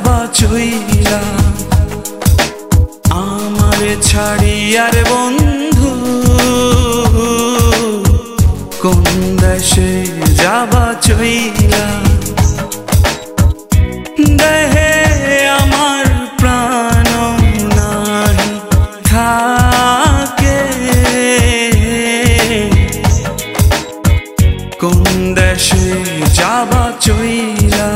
যাবা চইলা আমারে ছাড়িয়ার বন্ধু কোন দেশে যাবা চইলা দেহে আমার প্রাণ নাহি থাকে কোন দেশে যাবা চইলা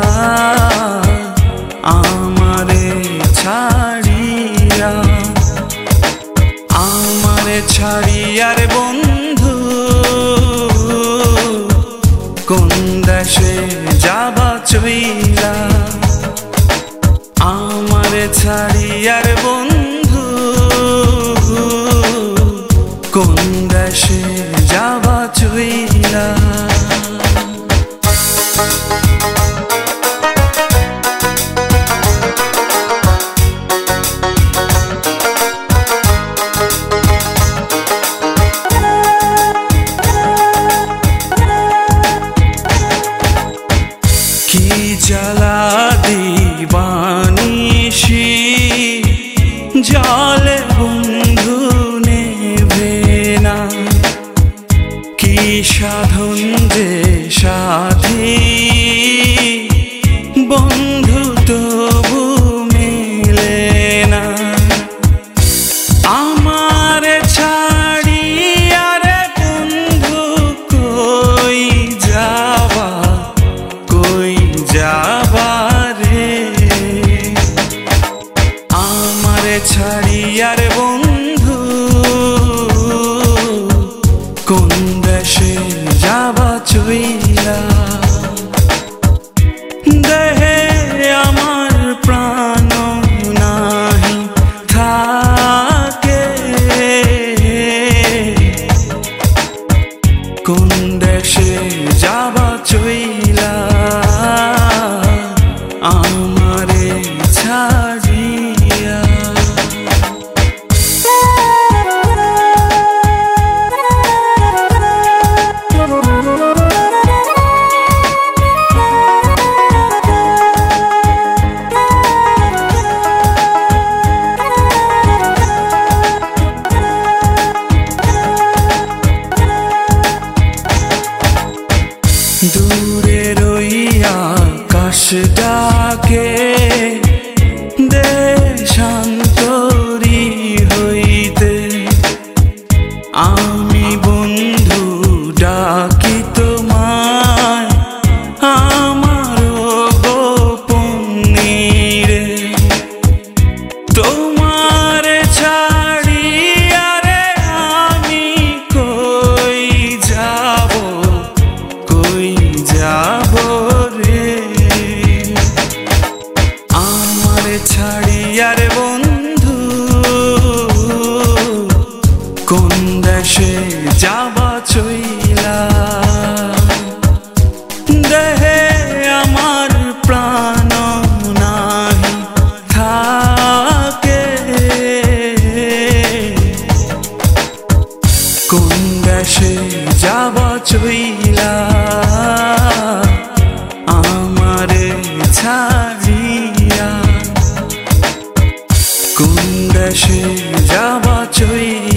আমারে ছাড়িয়া ছাড়িয়ার বন্ধু কোন দেশে যাবা চইলা আমারে ছাড়িয়ার বন্ধু কোন দেশে যাবা চইলা কি জ্বালা দিবানিশি জলে বন্ধু নেভে না কি সাধন যে সাধি বন্ধু তবু মেলে না আমার ছাড়িয়ার বন্ধু কই যাবা যাবারে আমারে ছাড়িয়ার বন্ধু কোন দেশে যাবা চইলা দেহে আমার প্রাণ নাহি থাকে কোন দেশে যাবা চইলা আমারে ছাড়িয়া দূরে রইয়া আকাশ ডাকে দেশান্তরী হইতে আমি বন্ধু ডাকি তোমায় আমার গোপনীরে তোমার ছাড়িয়া রে আমি কই যাব রে আমারে ছাড়িয়ার বন্ধু কোন দেশে যাবা চইলা দেহে আমার প্রাণ নাহি থাকে কোন দেশে যাবা চইলা আমারে ছাড়িয়া কোন দেশে যাবা চইলা